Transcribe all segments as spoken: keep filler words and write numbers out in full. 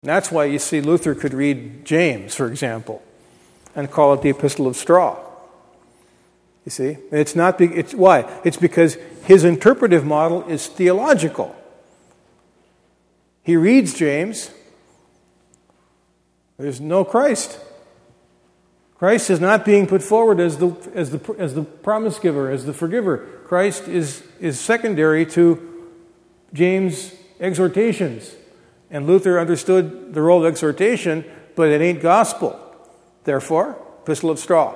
That's why you see Luther could read James, for example, and call it the Epistle of Straw. You see? It's not be, it's why? It's because his interpretive model is theological. He reads James. There's no Christ. Christ is not being put forward as the as the as the promise giver, as the forgiver. Christ is is secondary to James' exhortations. And Luther understood the role of exhortation, but it ain't gospel. Therefore, Epistle of Straw.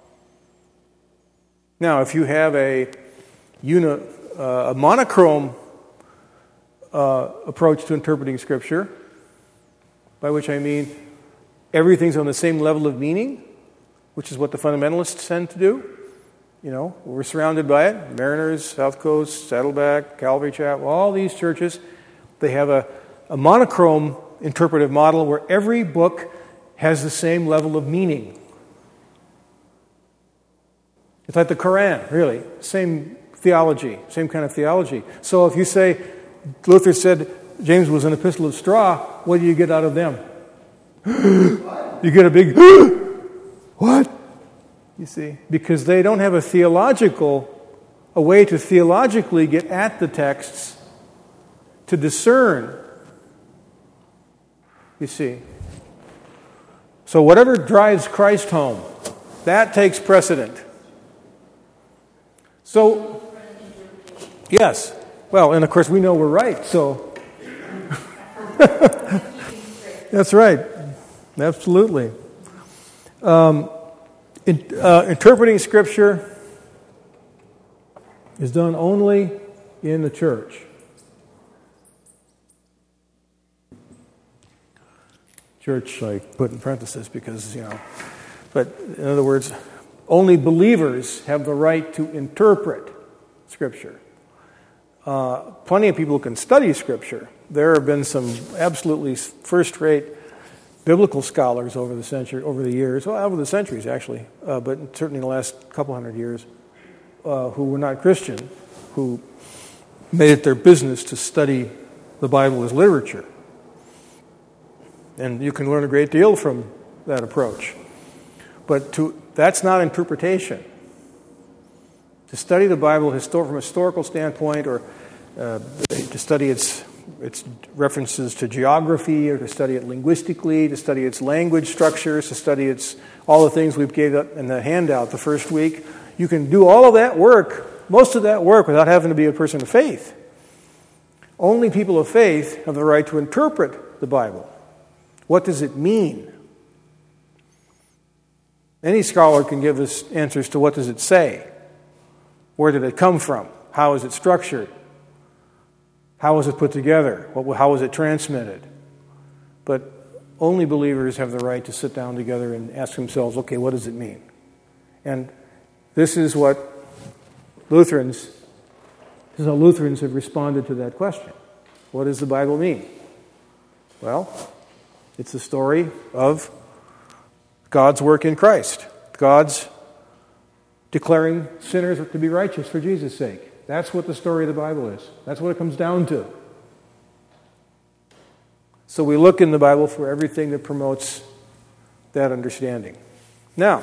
Now, if you have a, uni, uh, a monochrome uh, approach to interpreting Scripture, by which I mean everything's on the same level of meaning, which is what the fundamentalists tend to do. You know, we're surrounded by it. Mariners, South Coast, Saddleback, Calvary Chapel, all these churches, they have a, a monochrome interpretive model where every book has the same level of meaning. It's like the Quran, really. Same theology, same kind of theology. So if you say, Luther said James was an epistle of straw, what do you get out of them? You get a big, what? You see? Because they don't have a theological, a way to theologically get at the texts, to discern. You see? So whatever drives Christ home, that takes precedent. So, yes. Well, and of course we know we're right, so. That's right. Absolutely. Um, in, uh, interpreting Scripture is done only in the church. Church, I put in parentheses because, you know, but in other words, only believers have the right to interpret Scripture. Uh, plenty of people can study Scripture. There have been some absolutely first-rate biblical scholars over the century, over the years, well, over the centuries actually, uh, but certainly in the last couple hundred years, uh, who were not Christian, who made it their business to study the Bible as literature. And you can learn a great deal from that approach. But to, that's not interpretation. To study the Bible histor- from a historical standpoint, or uh, to study its its references to geography, or to study it linguistically, to study its language structures, to study its all the things we've gave up in the handout the first week, you can do all of that work, most of that work, without having to be a person of faith. Only people of faith have the right to interpret the Bible. What does it mean? Any scholar can give us answers to what does it say? Where did it come from? How is it structured? How was it put together? How was it transmitted? But only believers have the right to sit down together and ask themselves, okay, what does it mean? And this is what Lutherans, this is how Lutherans have responded to that question. What does the Bible mean? Well, it's the story of God's work in Christ. God's declaring sinners to be righteous for Jesus' sake. That's what the story of the Bible is. That's what it comes down to. So we look in the Bible for everything that promotes that understanding. Now,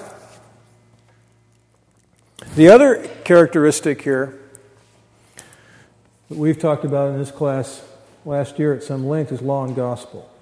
the other characteristic here that we've talked about in this class last year at some length is law and gospel.